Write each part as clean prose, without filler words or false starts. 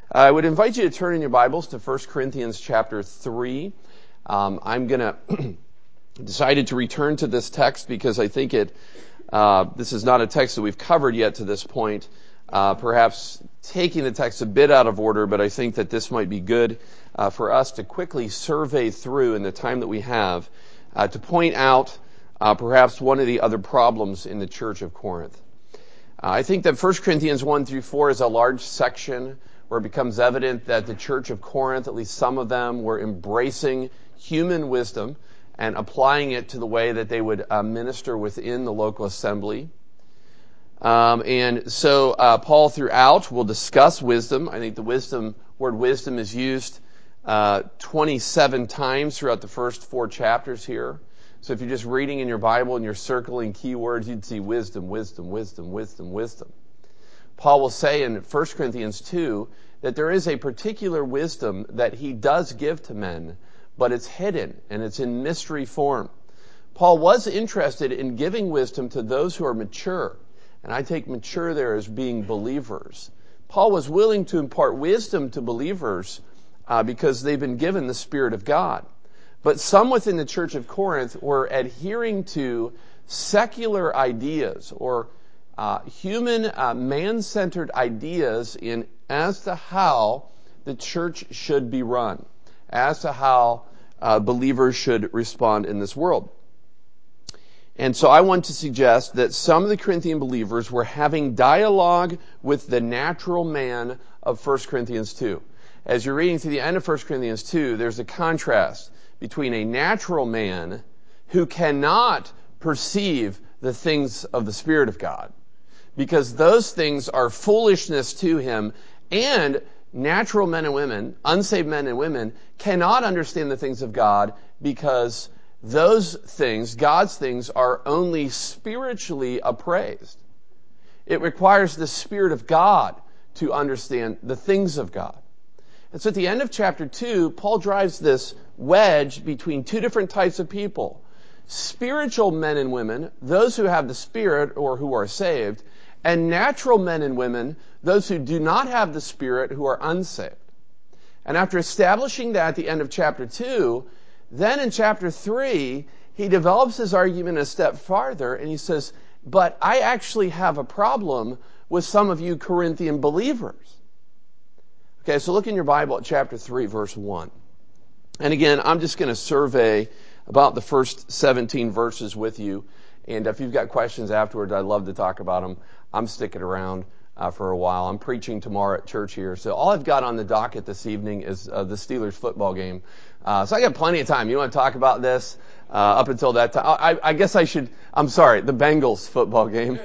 I would invite you to turn in your Bibles to 1 Corinthians chapter 3. I'm going to decided to return to this text because I think this is not a text that we've covered yet to this point. Perhaps taking the text a bit out of order, but I think that this might be good for us to quickly survey through in the time that we have to point out perhaps one of the other problems in the church of Corinth. I think that 1 Corinthians 1 through 4 is a large section where it becomes evident that the church of Corinth, at least some of them, were embracing human wisdom and applying it to the way that they would minister within the local assembly. And so Paul throughout will discuss wisdom. I think the word wisdom is used 27 times throughout the first 4 chapters here. So if you're just reading in your Bible and you're circling keywords, you'd see wisdom, wisdom, wisdom, wisdom, wisdom. Paul will say in 1 Corinthians 2 that there is a particular wisdom that he does give to men, but it's hidden and it's in mystery form. Paul was interested in giving wisdom to those who are mature, and I take mature there as being believers. Paul was willing to impart wisdom to believers because they've been given the Spirit of God. But some within the church of Corinth were adhering to secular ideas or human, man-centered ideas as to how the church should be run, as to how believers should respond in this world. And so I want to suggest that some of the Corinthian believers were having dialogue with the natural man of 1 Corinthians 2. As you're reading to the end of 1 Corinthians 2, there's a contrast between a natural man who cannot perceive the things of the Spirit of God, because those things are foolishness to him, and natural men and women, unsaved men and women, cannot understand the things of God because those things, God's things, are only spiritually appraised. It requires the Spirit of God to understand the things of God. And so at the end of chapter 2, Paul drives this wedge between 2 different types of people. Spiritual men and women, those who have the Spirit or who are saved, and natural men and women, those who do not have the Spirit, who are unsaved. And after establishing that at the end of chapter 2, then in chapter 3, he develops his argument a step farther, and he says, but I actually have a problem with some of you Corinthian believers. Okay, so look in your Bible at chapter 3, verse 1. And again, I'm just going to survey about the first 17 verses with you. And if you've got questions afterwards, I'd love to talk about them. I'm sticking around for a while. I'm preaching tomorrow at church here. So all I've got on the docket this evening is the Steelers football game. So I got plenty of time. You want to talk about this up until that time? I guess I should, I'm sorry, the Bengals football game.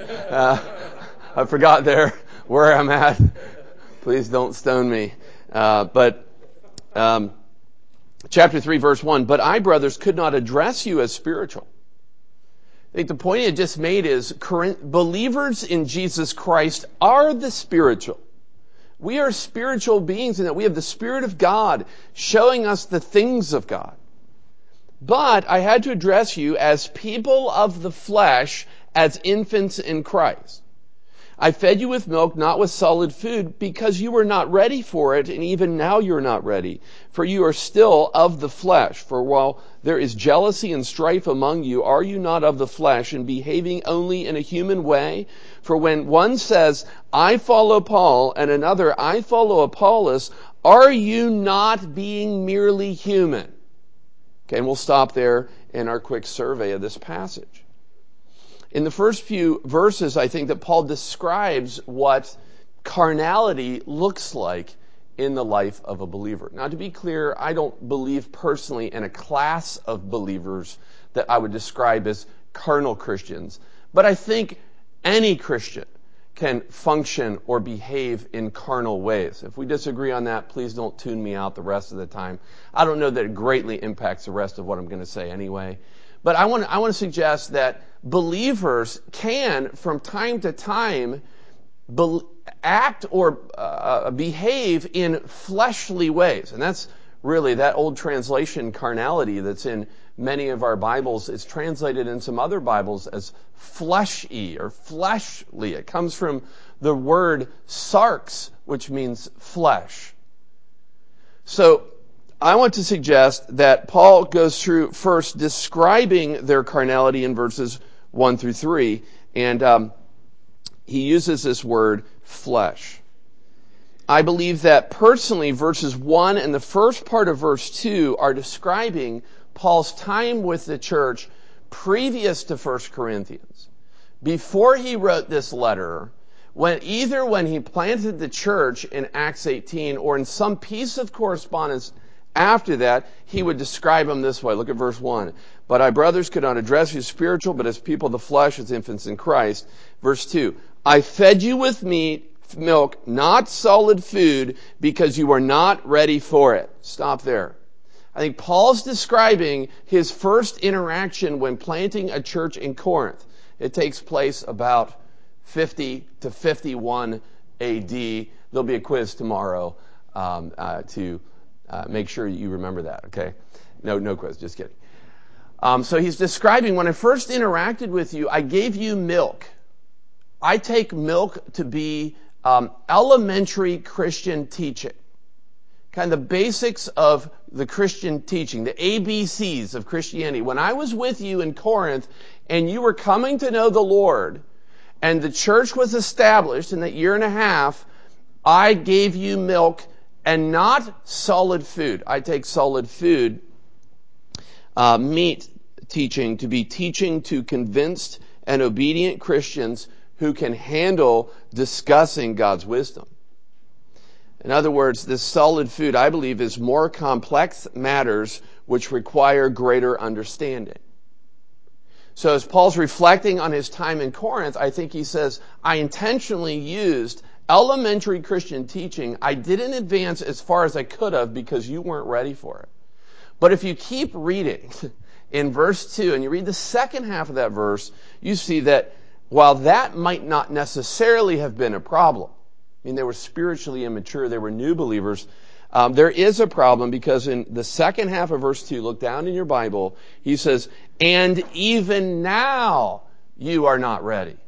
I forgot there where I'm at. Please don't stone me. Chapter 3, verse 1, but I, brothers, could not address you as spiritual. I think the point I just made is believers in Jesus Christ are the spiritual. We are spiritual beings in that we have the Spirit of God showing us the things of God. But I had to address you as people of the flesh, as infants in Christ. I fed you with milk, not with solid food, because you were not ready for it, and even now you're not ready. For you are still of the flesh. For while there is jealousy and strife among you, are you not of the flesh and behaving only in a human way? For when one says, I follow Paul, and another, I follow Apollos, are you not being merely human? Okay, and we'll stop there in our quick survey of this passage. In the first few verses, I think that Paul describes what carnality looks like in the life of a believer. Now, to be clear, I don't believe personally in a class of believers that I would describe as carnal Christians. But I think any Christian can function or behave in carnal ways. If we disagree on that, please don't tune me out the rest of the time. I don't know that it greatly impacts the rest of what I'm going to say anyway. But I want to suggest that believers can, from time to time, act or behave in fleshly ways. And that's really that old translation, carnality, that's in many of our Bibles. It's translated in some other Bibles as fleshy or fleshly. It comes from the word sarx, which means flesh. So I want to suggest that Paul goes through first describing their carnality in verses 1 through 3, and he uses this word, flesh. I believe that personally, verses 1 and the first part of verse 2 are describing Paul's time with the church previous to 1 Corinthians. Before he wrote this letter, when he planted the church in Acts 18 or in some piece of correspondence after that, he would describe them this way. Look at verse 1. But I, brothers, could not address you spiritual, but as people of the flesh, as infants in Christ. Verse 2. I fed you with milk, not solid food, because you are not ready for it. Stop there. I think Paul's describing his first interaction when planting a church in Corinth. It takes place about 50 to 51 AD. There'll be a quiz tomorrow to make sure you remember that, okay? No quiz, just kidding. So he's describing, when I first interacted with you, I gave you milk. I take milk to be elementary Christian teaching. Kind of the basics of the Christian teaching, the ABCs of Christianity. When I was with you in Corinth and you were coming to know the Lord and the church was established in that year and a half, I gave you milk and not solid food. I take solid food, meat teaching, to be teaching to convinced and obedient Christians who can handle discussing God's wisdom. In other words, this solid food, I believe, is more complex matters which require greater understanding. So as Paul's reflecting on his time in Corinth, I think he says, I intentionally used elementary Christian teaching. I didn't advance as far as I could have because you weren't ready for it. But if you keep reading in verse 2 and you read the second half of that verse, you see that while that might not necessarily have been a problem, I mean, they were spiritually immature, they were new believers, there is a problem because in the second half of verse 2, look down in your Bible, he says, and even now you are not ready.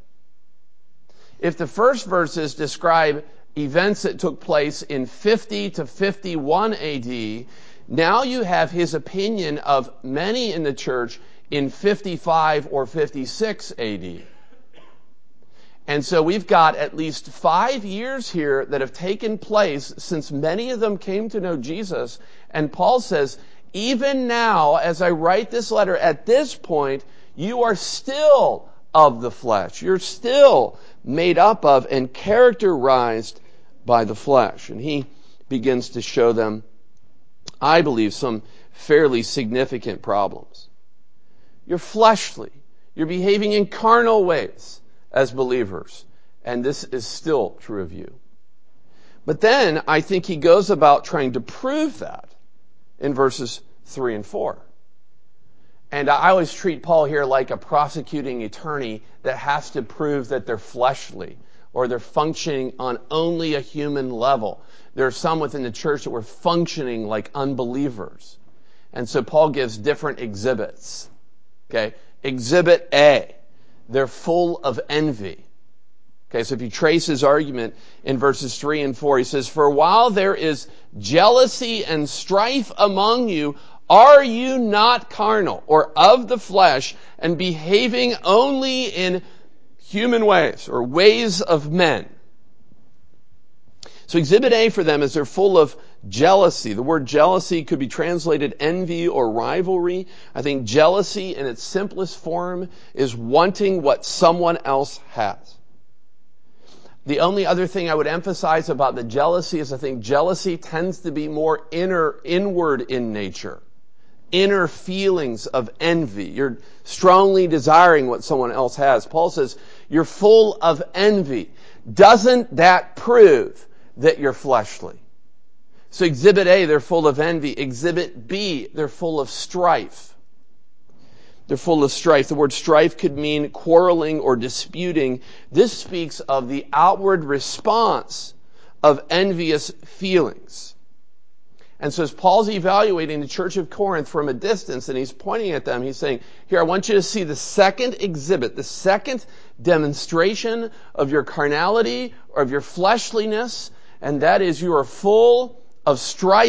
If the first verses describe events that took place in 50 to 51 AD, now you have his opinion of many in the church in 55 or 56 AD. And so we've got at least 5 years here that have taken place since many of them came to know Jesus. And Paul says, even now, as I write this letter, at this point, you are still of the flesh. You're still made up of and characterized by the flesh. And he begins to show them, I believe, some fairly significant problems. You're fleshly. You're behaving in carnal ways as believers. And this is still true of you. But then I think he goes about trying to prove that in verses 3 and 4. And I always treat Paul here like a prosecuting attorney that has to prove that they're fleshly or they're functioning on only a human level. There are some within the church that were functioning like unbelievers. And so Paul gives different exhibits. Okay? Exhibit A. They're full of envy. Okay, so if you trace his argument in verses 3 and 4, he says, for while there is jealousy and strife among you, are you not carnal or of the flesh and behaving only in human ways or ways of men? So exhibit A for them is they're full of jealousy. The word jealousy could be translated envy or rivalry. I think jealousy in its simplest form is wanting what someone else has. The only other thing I would emphasize about the jealousy is I think jealousy tends to be more inward in nature. Inner feelings of envy. You're strongly desiring what someone else has. Paul says, you're full of envy. Doesn't that prove that you're fleshly? So exhibit A, they're full of envy. Exhibit B, they're full of strife. They're full of strife. The word strife could mean quarreling or disputing. This speaks of the outward response of envious feelings. And so as Paul's evaluating the church of Corinth from a distance and he's pointing at them, he's saying, here, I want you to see the second exhibit, the second demonstration of your carnality or of your fleshliness, and that is you are full of strife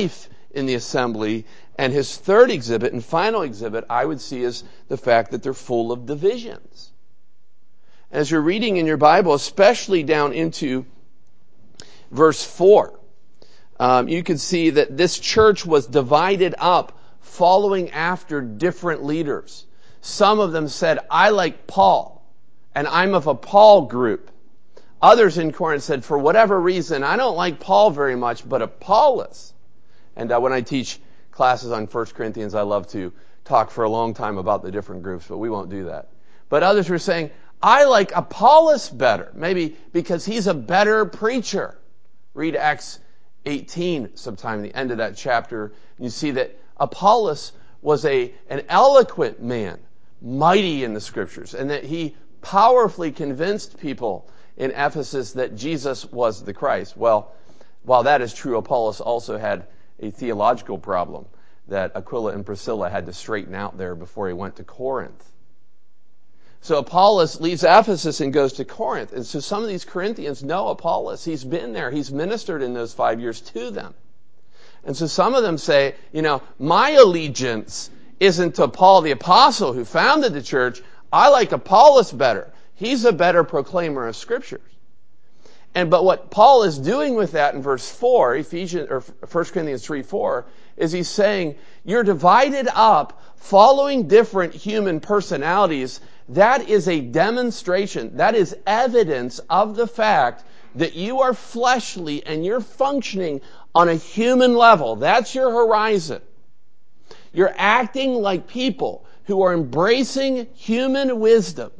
in the assembly. And his third exhibit and final exhibit, I would see, is the fact that they're full of divisions. As you're reading in your Bible, especially down into verse 4, you can see that this church was divided up following after different leaders. Some of them said, I like Paul, and I'm of a Paul group. Others in Corinth said, for whatever reason, I don't like Paul very much, but Apollos. And when I teach classes on 1 Corinthians, I love to talk for a long time about the different groups, but we won't do that. But others were saying, I like Apollos better, maybe because he's a better preacher. Read Acts 18 sometime, the end of that chapter, and you see that Apollos was an eloquent man, mighty in the Scriptures, and that he powerfully convinced people in Ephesus that Jesus was the Christ. Well, while that is true, Apollos also had a theological problem that Aquila and Priscilla had to straighten out there before he went to Corinth. So Apollos leaves Ephesus and goes to Corinth. And so some of these Corinthians know Apollos. He's been there. He's ministered in those 5 years to them. And so some of them say, my allegiance isn't to Paul the Apostle who founded the church. I like Apollos better. He's a better proclaimer of Scriptures. But what Paul is doing with that in verse 4, 1 Corinthians 3:4, is he's saying, you're divided up following different human personalities. That is a demonstration, that is evidence of the fact that you are fleshly and you're functioning on a human level. That's your horizon. You're acting like people who are embracing human wisdom.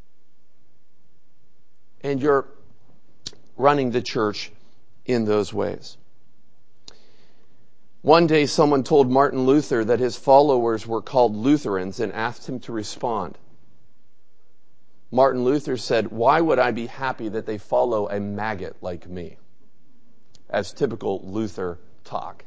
And you're running the church in those ways. One day someone told Martin Luther that his followers were called Lutherans and asked him to respond. Martin Luther said, why would I be happy that they follow a maggot like me? As typical Luther talk.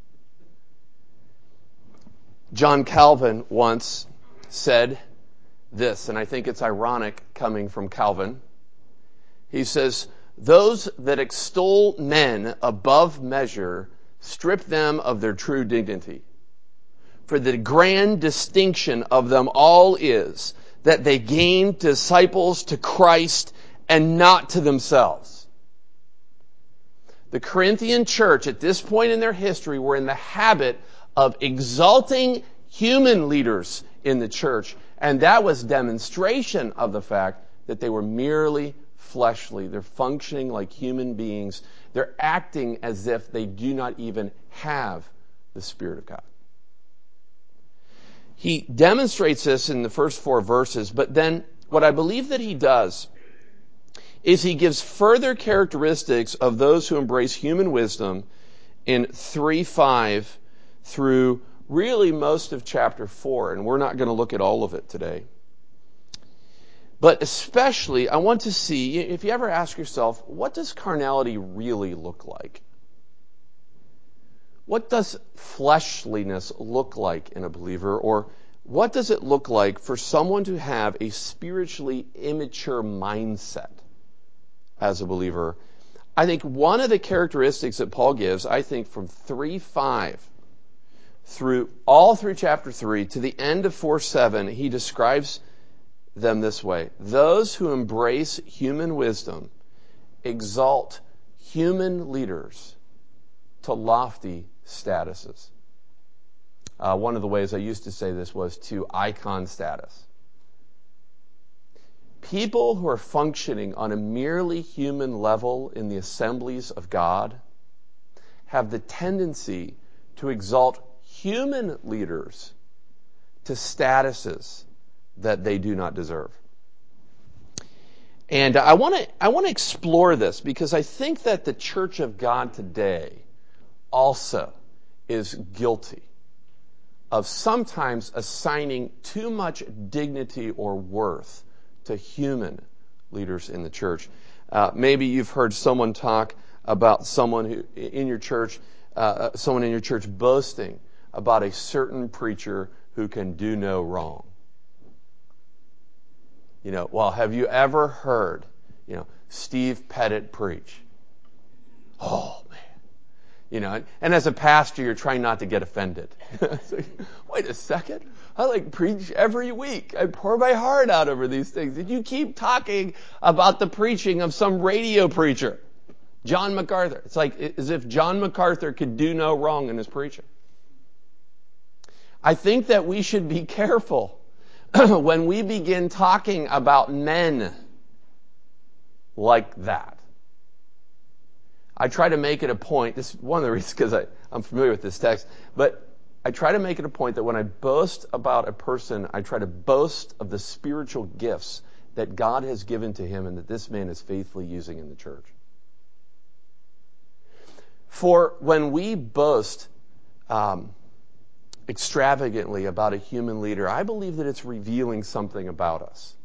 John Calvin once said this, and I think it's ironic coming from Calvin. He says, those that extol men above measure strip them of their true dignity. For the grand distinction of them all is that they gain disciples to Christ and not to themselves. The Corinthian church at this point in their history were in the habit of exalting human leaders in the church, and that was demonstration of the fact that they were merely fleshly. They're functioning like human beings. They're acting as if they do not even have the Spirit of God. He demonstrates this in the first 4 verses, but then what I believe that he does is he gives further characteristics of those who embrace human wisdom in 3:5 through really most of chapter 4, and we're not going to look at all of it today. But especially, I want to see, if you ever ask yourself, what does carnality really look like? What does fleshliness look like in a believer? Or what does it look like for someone to have a spiritually immature mindset as a believer? I think one of the characteristics that Paul gives, I think from 3:5 through chapter 3 to the end of 4:7, he describes them this way. Those who embrace human wisdom exalt human leaders to lofty statuses. One of the ways I used to say this was to icon status. People who are functioning on a merely human level in the assemblies of God have the tendency to exalt human leaders to statuses that they do not deserve. And I want to explore this because I think that the Church of God today also is guilty of sometimes assigning too much dignity or worth to human leaders in the church. Maybe you've heard someone talk about someone in your church boasting about a certain preacher who can do no wrong. Well, have you ever heard, Steve Pettit preach? Oh, man. And as a pastor, you're trying not to get offended. It's like, wait a second. I preach every week. I pour my heart out over these things. And you keep talking about the preaching of some radio preacher, John MacArthur. It's like as if John MacArthur could do no wrong in his preaching. I think that we should be careful when we begin talking about men like that. I try to make it a point, this is one of the reasons because I'm familiar with this text, but I try to make it a point that when I boast about a person, I try to boast of the spiritual gifts that God has given to him and that this man is faithfully using in the church. For when we boast extravagantly about a human leader, I believe that it's revealing something about us.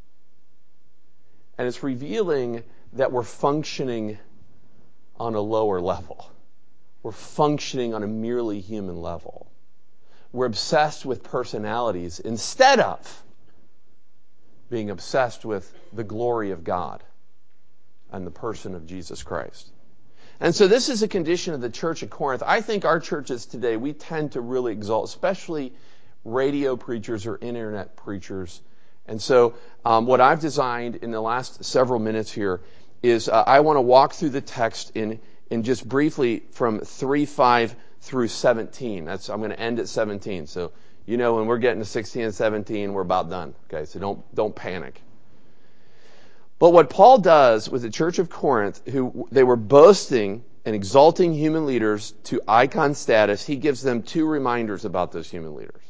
And it's revealing that we're functioning on a lower level. We're functioning on a merely human level. We're obsessed with personalities instead of being obsessed with the glory of God and the person of Jesus Christ. And so this is a condition of the church at Corinth. I think our churches today, we tend to really exalt, especially radio preachers or internet preachers. And so what I've designed in the last several minutes here is I want to walk through the text in just briefly from 3:5 through 17. I'm going to end at 17. So when we're getting to 16 and 17, we're about done. Okay, so don't panic. But what Paul does with the church of Corinth, who they were boasting and exalting human leaders to icon status, he gives them two reminders about those human leaders.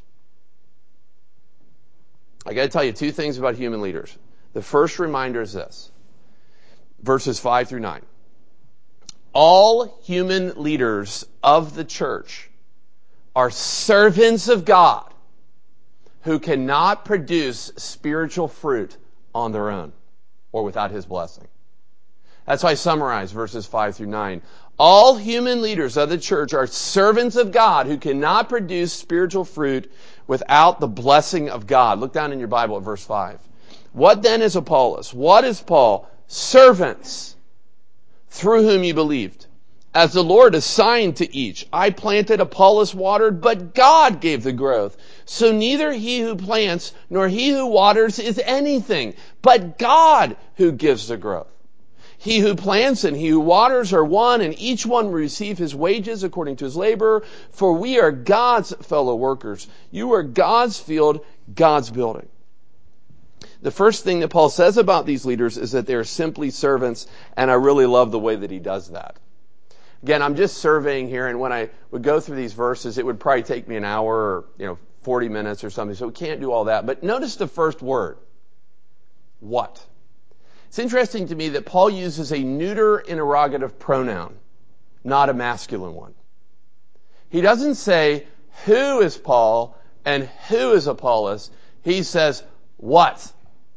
I got to tell you two things about human leaders. The first reminder is this. Verses 5 through 9. All human leaders of the church are servants of God who cannot produce spiritual fruit on their own or without his blessing. That's why I summarize verses 5 through 9. All human leaders of the church are servants of God who cannot produce spiritual fruit without the blessing of God. Look down in your Bible at verse 5. What then is Apollos? What is Paul? Servants through whom you believed, as the Lord assigned to each. I planted, Apollos watered, but God gave the growth. So neither he who plants nor he who waters is anything, but God who gives the growth. He who plants and he who waters are one, and each one will receive his wages according to his labor. For we are God's fellow workers. You are God's field, God's building. The first thing that Paul says about these leaders is that they're simply servants, and I really love the way that he does that. Again, I'm just surveying here, and when I would go through these verses, it would probably take me an hour or 40 minutes or something, so we can't do all that. But notice the first word. What? It's interesting to me that Paul uses a neuter interrogative pronoun, not a masculine one. He doesn't say, who is Paul and who is Apollos? He says, what?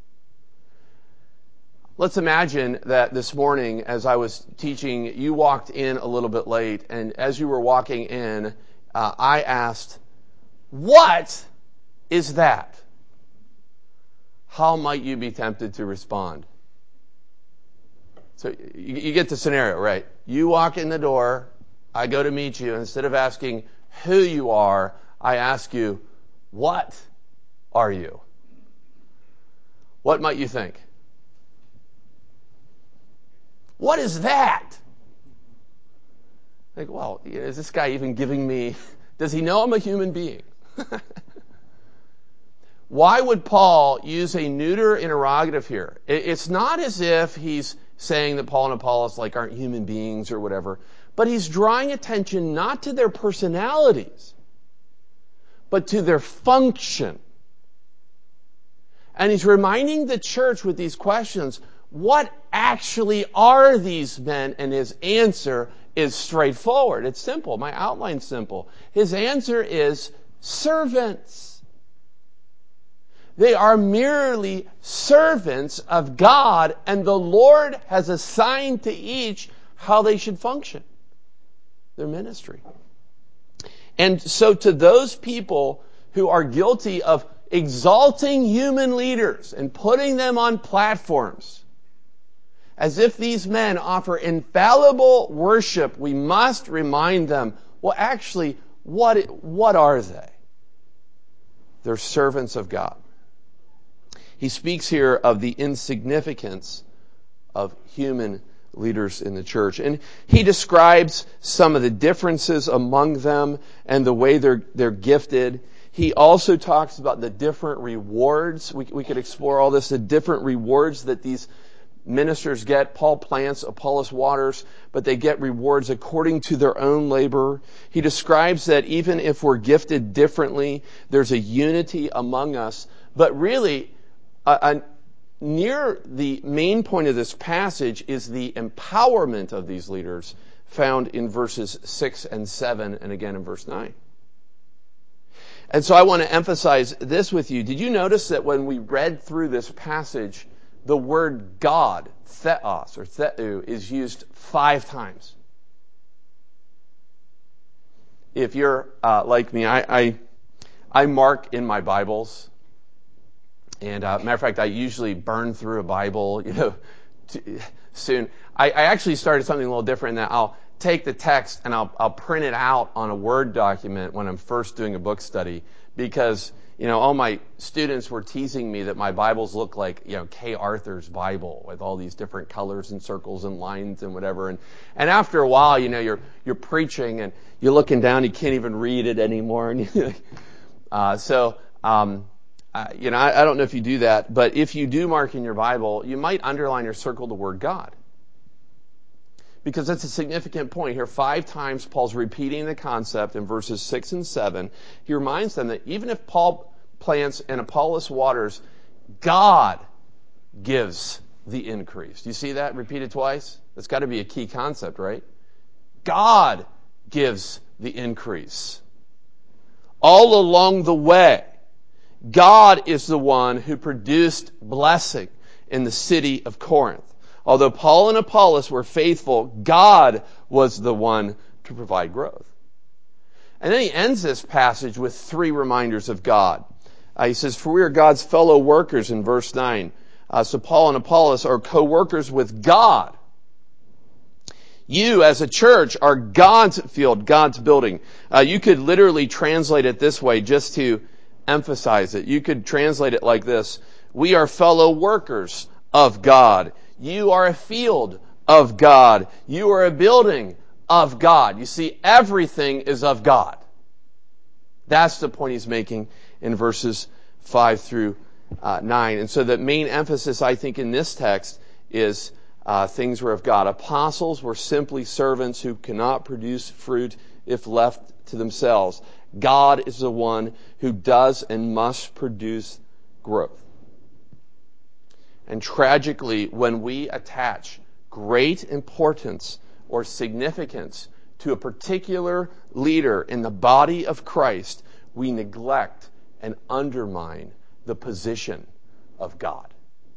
Let's imagine that this morning, as I was teaching, you walked in a little bit late, and as you were walking in, I asked, what is that? How might you be tempted to respond? So you get the scenario, right? You walk in the door, I go to meet you, and instead of asking who you are, I ask you, what are you? What might you think? What is that? Like, well, is this guy even giving me, does he know I'm a human being? Why would Paul use a neuter interrogative here? It's not as if he's saying that Paul and Apollos aren't human beings or whatever, but he's drawing attention not to their personalities, but to their function. And he's reminding the church with these questions, what actually are these men? And his answer is straightforward. It's simple. My outline's simple. His answer is servants. They are merely servants of God, and the Lord has assigned to each how they should function, their ministry. And so to those people who are guilty of exalting human leaders and putting them on platforms, As if these men offer infallible worship, we must remind them, well, actually, what are they? They're servants of God. He speaks here of the insignificance of human leaders in the church. And he describes some of the differences among them and the way they're gifted. He also talks about the different rewards. We could explore all this, the different rewards that these ministers get. Paul plants, Apollos waters, but they get rewards according to their own labor. He describes that even if we're gifted differently, there's a unity among us. But really, near the main point of this passage is the empowerment of these leaders found in verses 6 and 7 and again in verse 9. And so I want to emphasize this with you. Did you notice that when we read through this passage, the word God, theos or theou, is used 5 times? If you're like me, I mark in my Bibles. And matter of fact, I usually burn through a Bible, soon. I actually started something a little different in that I'll take the text and I'll print it out on a Word document when I'm first doing a book study, because all my students were teasing me that my Bibles look like Kay Arthur's Bible with all these different colors and circles and lines and whatever. And after a while, you're preaching and you're looking down, you can't even read it anymore. And I don't know if you do that, but if you do mark in your Bible, you might underline or circle the word God. Because that's a significant point. Here 5 times Paul's repeating the concept in verses 6 and 7. He reminds them that even if Paul plants and Apollos waters, God gives the increase. Do you see that repeated twice? That's got to be a key concept, right? God gives the increase. All along the way, God is the one who produced blessing in the city of Corinth. Although Paul and Apollos were faithful, God was the one to provide growth. And then he ends this passage with 3 reminders of God. He says, for we are God's fellow workers in verse 9. So Paul and Apollos are co-workers with God. You as a church are God's field, God's building. You could literally translate it this way just to emphasize it. You could translate it like this. We are fellow workers of God. You are a field of God. You are a building of God. You see, everything is of God. That's the point he's making in verses 5 through 9. And so the main emphasis, I think, in this text is things were of God. Apostles were simply servants who cannot produce fruit if left to themselves. God is the one who does and must produce growth. And tragically, when we attach great importance or significance to a particular leader in the body of Christ, we neglect and undermine the position of God.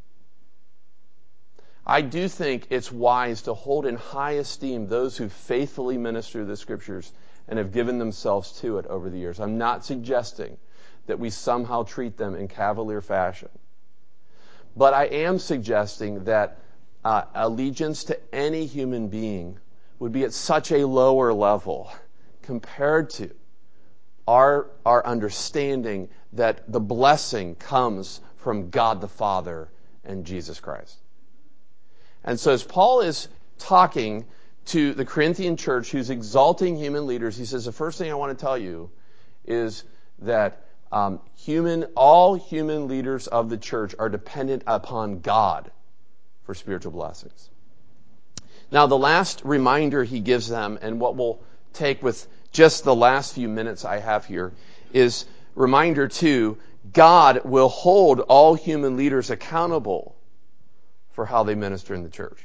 I do think it's wise to hold in high esteem those who faithfully minister the Scriptures and have given themselves to it over the years. I'm not suggesting that we somehow treat them in cavalier fashion. But I am suggesting that allegiance to any human being would be at such a lower level compared to our understanding that the blessing comes from God the Father and Jesus Christ. And so as Paul is talking to the Corinthian church who's exalting human leaders, he says, the first thing I want to tell you is that all human leaders of the church are dependent upon God for spiritual blessings. Now, the last reminder he gives them, and what we'll take with just the last few minutes I have here, is reminder 2, God will hold all human leaders accountable for how they minister in the church.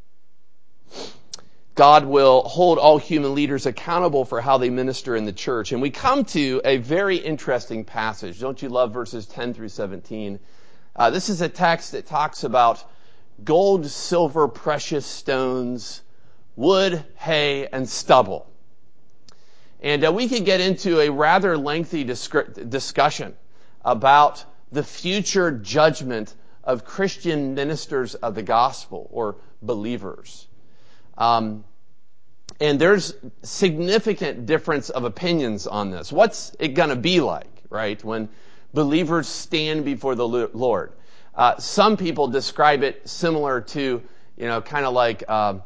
God will hold all human leaders accountable for how they minister in the church. And we come to a very interesting passage. Don't you love verses 10 through 17? This is a text that talks about gold, silver, precious stones, wood, hay, and stubble. And we could get into a rather lengthy discussion about the future judgment of Christian ministers of the gospel or believers. And there's significant difference of opinions on this. What's it going to be like, right, when believers stand before the Lord? Some people describe it similar to, kind of like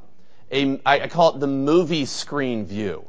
I call it the movie screen view.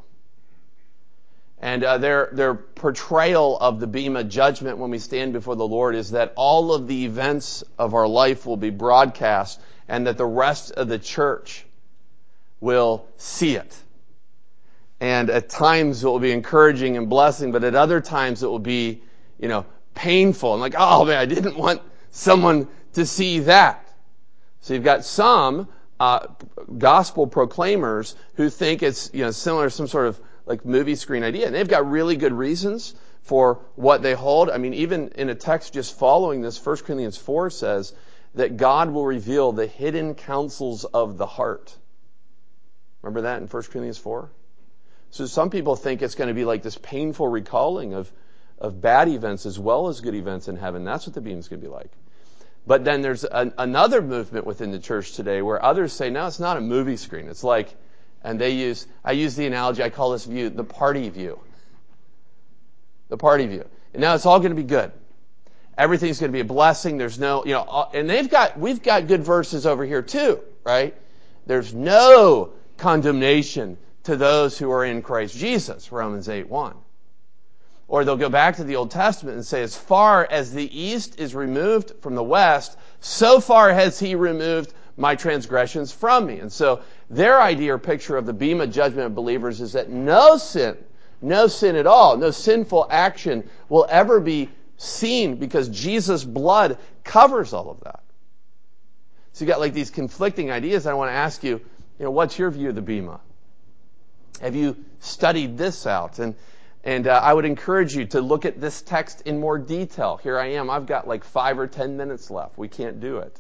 And their portrayal of the Bema judgment when we stand before the Lord is that all of the events of our life will be broadcast and that the rest of the church will see it. And at times it will be encouraging and blessing, but at other times it will be, painful. And like, oh man, I didn't want someone to see that. So you've got some gospel proclaimers who think it's, similar to some sort of like movie screen idea. And they've got really good reasons for what they hold. I mean, even in a text just following this, 1 Corinthians 4 says that God will reveal the hidden counsels of the heart. Remember that in 1 Corinthians 4? So some people think it's going to be like this painful recalling of bad events as well as good events in heaven. That's what the beam's going to be like. But then there's another movement within the church today where others say, no, it's not a movie screen. It's like, and I use the analogy, I call this view the party view. The party view. And now it's all going to be good. Everything's going to be a blessing. There's no, and we've got good verses over here too, right? There's no condemnation to those who are in Christ Jesus, Romans 8:1. Or they'll go back to the Old Testament and say, as far as the east is removed from the west, so far has he removed my transgressions from me. And so their idea or picture of the Bema judgment of believers is that no sin at all, no sinful action will ever be seen because Jesus' blood covers all of that. So you got like these conflicting ideas. I want to ask you, what's your view of the Bema? Have you studied this out? And I would encourage you to look at this text in more detail. Here I am. I've got like 5 or 10 minutes left. We can't do it.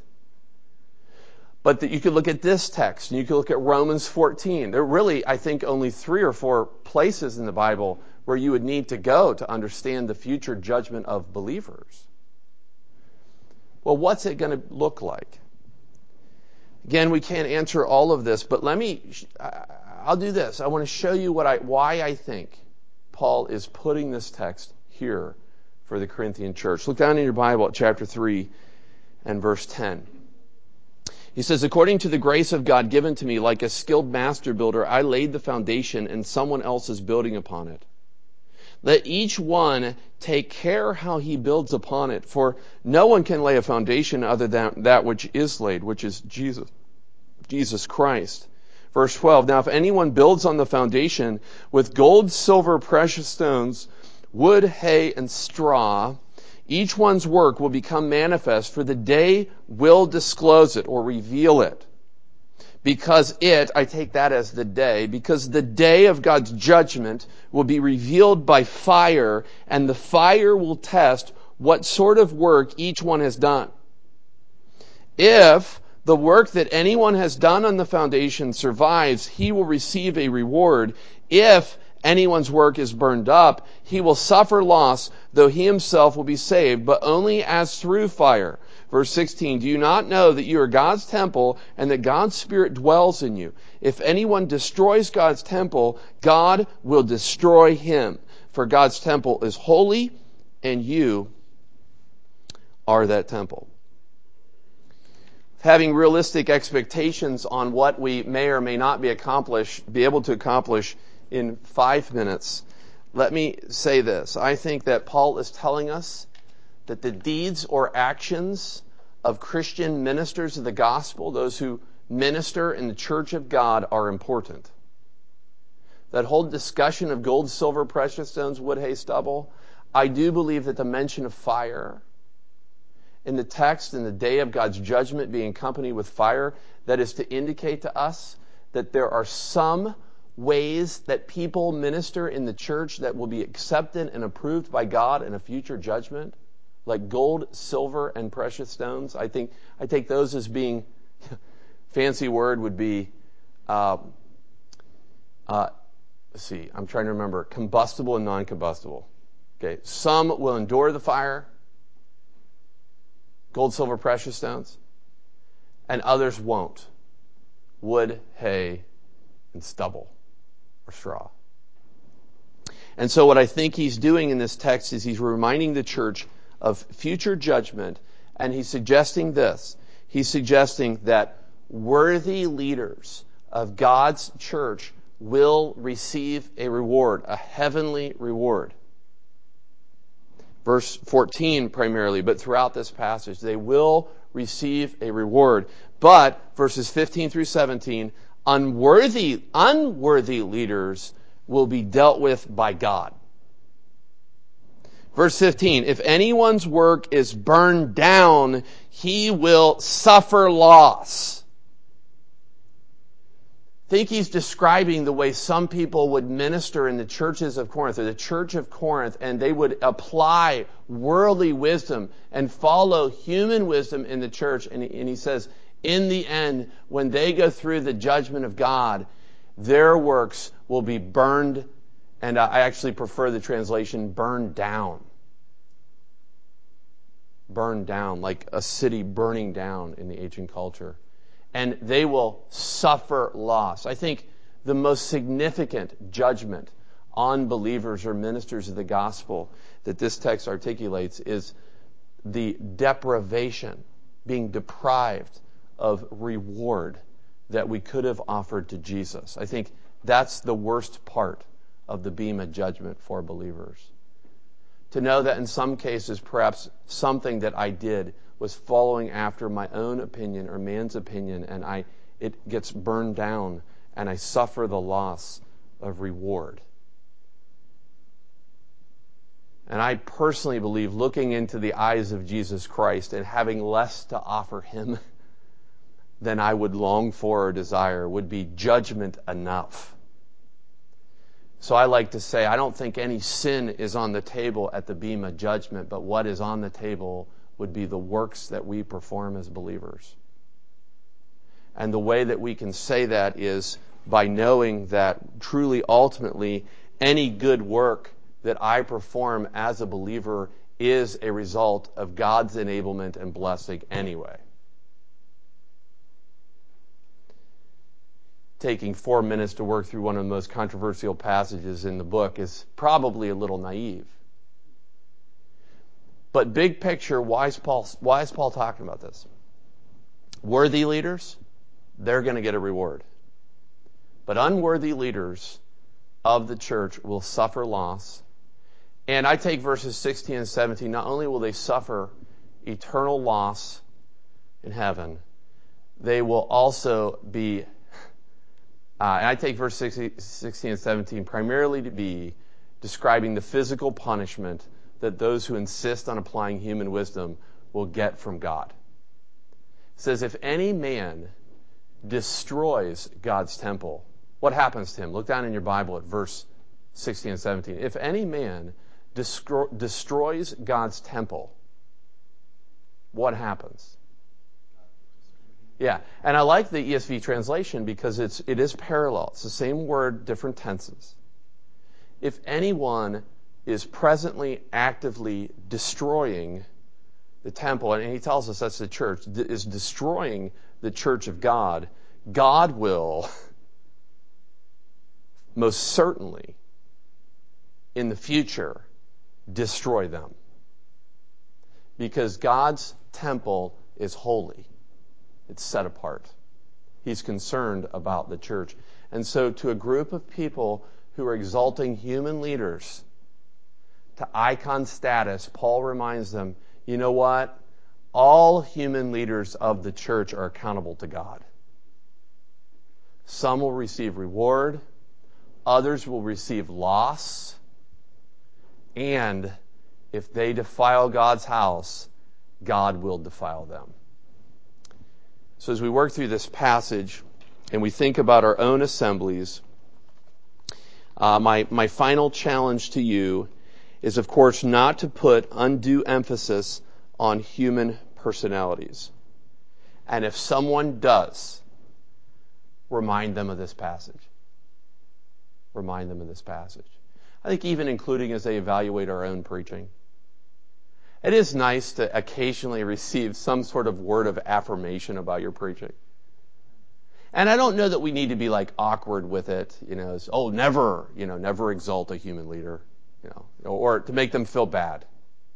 But you could look at this text, and you could look at Romans 14. There are really, I think, only 3 or 4 places in the Bible where you would need to go to understand the future judgment of believers. Well, what's it going to look like? Again, we can't answer all of this, but I'll do this. I want to show you why I think Paul is putting this text here for the Corinthian church. Look down in your Bible at chapter 3 and verse 10. He says, according to the grace of God given to me, like a skilled master builder, I laid the foundation and someone else is building upon it. Let each one take care how he builds upon it, for no one can lay a foundation other than that which is laid, which is Jesus Christ. Verse 12, now if anyone builds on the foundation with gold, silver, precious stones, wood, hay, and straw, each one's work will become manifest, for the day will disclose it or reveal it. I take that as the day, because the day of God's judgment will be revealed by fire, and the fire will test what sort of work each one has done. If the work that anyone has done on the foundation survives, he will receive a reward. If anyone's work is burned up, he will suffer loss, though he himself will be saved, but only as through fire. Verse 16, do you not know that you are God's temple and that God's Spirit dwells in you? If anyone destroys God's temple, God will destroy him. For God's temple is holy, and you are that temple. Having realistic expectations on what we may or may not be able to accomplish in 5 minutes, let me say this. I think that Paul is telling us that the deeds or actions of Christian ministers of the gospel, those who minister in the church of God, are important. That whole discussion of gold, silver, precious stones, wood, hay, stubble, I do believe that the mention of fire in the text, in the day of God's judgment being accompanied with fire, that is to indicate to us that there are some ways that people minister in the church that will be accepted and approved by God in a future judgment, like gold, silver, and precious stones. I take those as being, fancy word would be, let's see, I'm trying to remember, combustible and non-combustible. Okay, some will endure the fire. gold, silver, precious stones, and others won't. Wood, hay, and stubble, or straw. And so what I think he's doing in this text is he's reminding the church of future judgment, and he's suggesting this. He's suggesting that worthy leaders of God's church will receive a reward, a heavenly reward. Verse 14 primarily, but throughout this passage, they will receive a reward. But, verses 15 through 17, unworthy leaders will be dealt with by God. Verse 15, if anyone's work is burned down, he will suffer loss. I think he's describing the way some people would minister in the churches of Corinth, or the church of Corinth, and they would apply worldly wisdom and follow human wisdom in the church. And he says, in the end, when they go through the judgment of God, their works will be burned, and I actually prefer the translation, burned down. Burned down, like a city burning down in the ancient culture. And they will suffer loss. I think the most significant judgment on believers or ministers of the gospel that this text articulates is the deprivation, being deprived of reward that we could have offered to Jesus. I think that's the worst part of the Bema judgment for believers. To know that in some cases, perhaps something that I did was following after my own opinion or man's opinion, and it gets burned down, and I suffer the loss of reward. And I personally believe, looking into the eyes of Jesus Christ and having less to offer him than I would long for or desire, would be judgment enough. So I like to say, I don't think any sin is on the table at the Bema judgment, but what is on the table would be the works that we perform as believers. And the way that we can say that is by knowing that truly, ultimately, any good work that I perform as a believer is a result of God's enablement and blessing anyway. Taking 4 minutes to work through one of the most controversial passages in the book is probably a little naive. But big picture, why is Paul talking about this? Worthy leaders, they're going to get a reward. But unworthy leaders of the church will suffer loss. And I take verses 16 and 17, not only will they suffer eternal loss in heaven, they will also be, and I take verse 16 and 17 primarily to be describing the physical punishment that those who insist on applying human wisdom will get from God. It says, if any man destroys God's temple, what happens to him? Look down in your Bible at verse 16 and 17. If any man destroys God's temple, what happens? Yeah, and I like the ESV translation because it is parallel. It's the same word, different tenses. If anyone is presently actively destroying the temple, and he tells us that's the church, is destroying the church of God, God will most certainly in the future destroy them. Because God's temple is holy. It's set apart. He's concerned about the church. And so to a group of people who are exalting human leaders to icon status, Paul reminds them, you know what? All human leaders of the church are accountable to God. Some will receive reward, others will receive loss, and if they defile God's house, God will defile them. So as we work through this passage and we think about our own assemblies, my final challenge to you is, of course, not to put undue emphasis on human personalities. And if someone does, remind them of this passage. Remind them of this passage. I think even including as they evaluate our own preaching. It is nice to occasionally receive some sort of word of affirmation about your preaching. And I don't know that we need to be like awkward with it, never exalt a human leader, or to make them feel bad.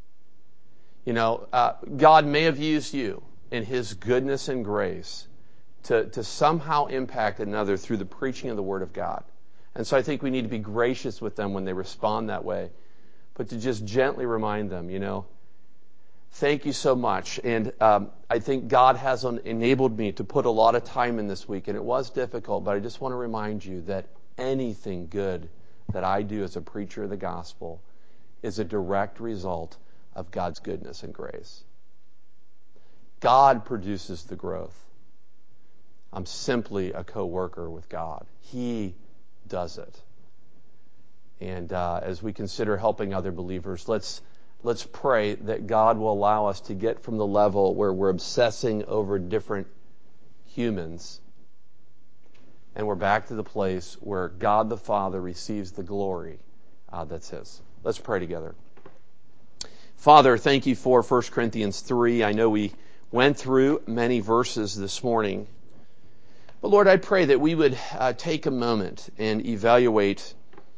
God may have used you in His goodness and grace to somehow impact another through the preaching of the Word of God. And so I think we need to be gracious with them when they respond that way, but to just gently remind them, thank you so much. And I think God has enabled me to put a lot of time in this week, and it was difficult, but I just want to remind you that anything good that I do as a preacher of the gospel is a direct result of God's goodness and grace. God produces the growth. I'm simply a co-worker with God. He does it. And as we consider helping other believers, let's pray that God will allow us to get from the level where we're obsessing over different humans, and we're back to the place where God the Father receives the glory that's His. Let's pray together. Father, thank you for 1 Corinthians 3. I know we went through many verses this morning. But Lord, I pray that we would take a moment and evaluate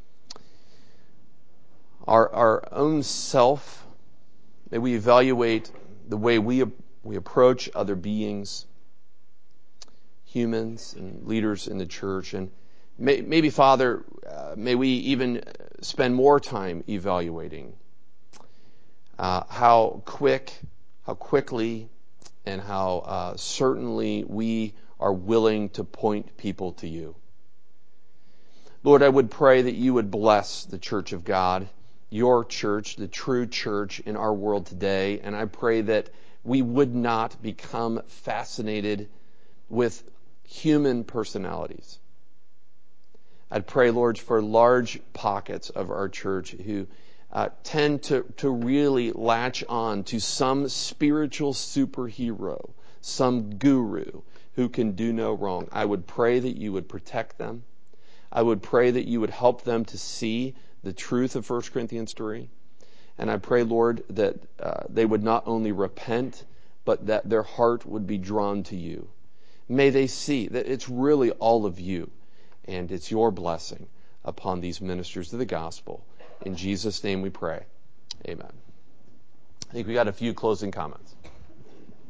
our own self. That we evaluate the way we approach other beings, humans and leaders in the church. And maybe, Father, may we even spend more time evaluating how quickly, and how certainly we are willing to point people to you. Lord, I would pray that you would bless the church of God, your church, the true church in our world today. And I pray that we would not become fascinated with human personalities. I'd pray, Lord, for large pockets of our church who tend to really latch on to some spiritual superhero, some guru who can do no wrong. I would pray that you would protect them. I would pray that you would help them to see the truth of 1 Corinthians 3. And I pray, Lord, that they would not only repent, but that their heart would be drawn to you. May they see that it's really all of you, and it's your blessing upon these ministers of the gospel. In Jesus' name we pray. Amen. I think we got a few closing comments.